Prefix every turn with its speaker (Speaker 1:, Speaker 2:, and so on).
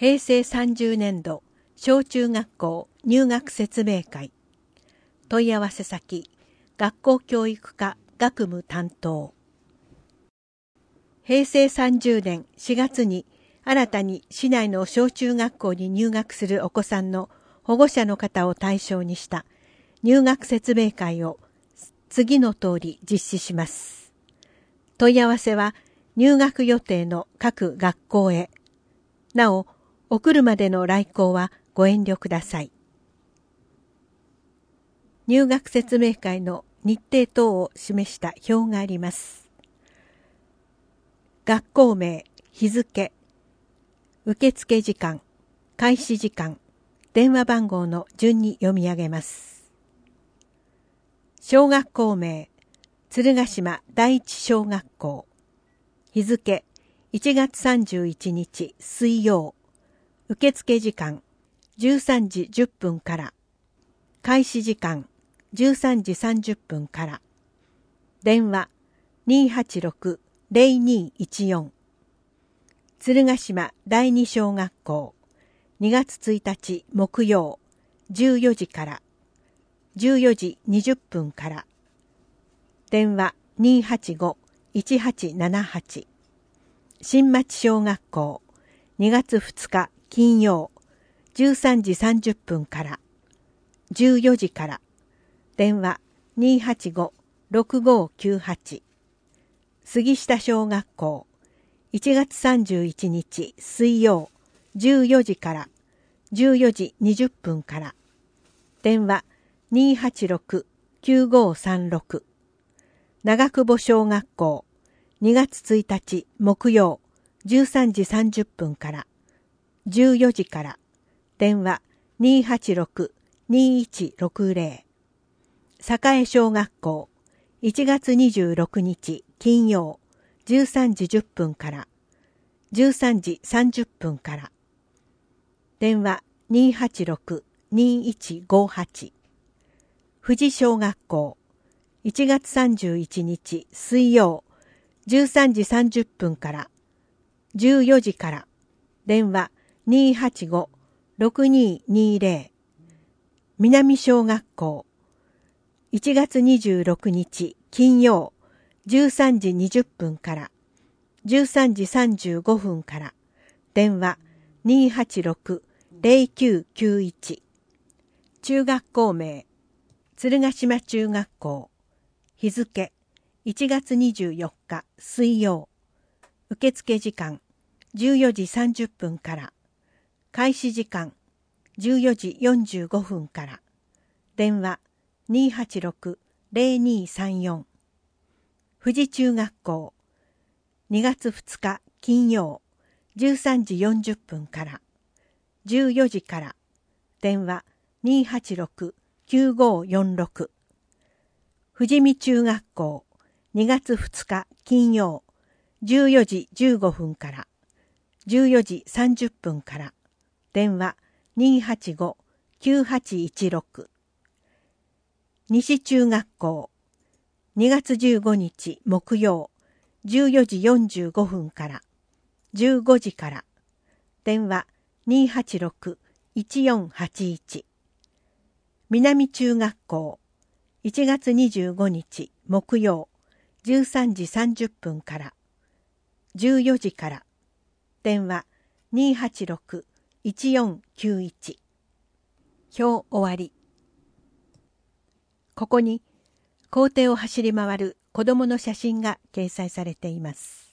Speaker 1: 平成30年度小中学校入学説明会。問い合わせ先、学校教育課学務担当。平成30年4月に新たに市内の小中学校に入学するお子さんの保護者の方を対象にした入学説明会を次の通り実施します。問い合わせは入学予定の各学校へ。なお、お車での来校はご遠慮ください。入学説明会の日程等を示した表があります。学校名、日付、受付時間、開始時間、電話番号の順に読み上げます。小学校名、鶴ヶ島第一小学校。日付、1月31日水曜。受付時間、13時10分から。開始時間、13時30分から。電話、286-0214。鶴ヶ島第二小学校。2月1日木曜、14時から。14時20分から。電話、285-1878。新町小学校。2月2日金曜、13時30分から。14時から。電話、285-6598。杉下小学校。1月31日水曜、14時から。14時20分から。電話、286-9536。長久保小学校。2月1日木曜、13時30分から。14時から。電話、286-2160。栄小学校。1月26日金曜、13時10分から。13時30分から。電話、286-2158。富士小学校。1月31日水曜、13時30分から。14時から。電話、285-6220。南小学校。1月26日金曜、13時20分から。13時35分から。電話、286-0991。中学校名、鶴ヶ島中学校。日付、1月24日水曜。受付時間、14時30分から。開始時間、14時45分から。電話、286-0234。富士中学校。2月2日金曜、13時40分から。14時から。電話、286-9546。富士見中学校。2月2日金曜、14時15分から。14時30分から。電話、285-9816。西中学校。2月15日木曜、14時45分から。15時から。電話、286-1481。南中学校。1月25日木曜、13時30分から。14時から。電話、286-1491。表終わり。ここに校庭を走り回る子供の写真が掲載されています。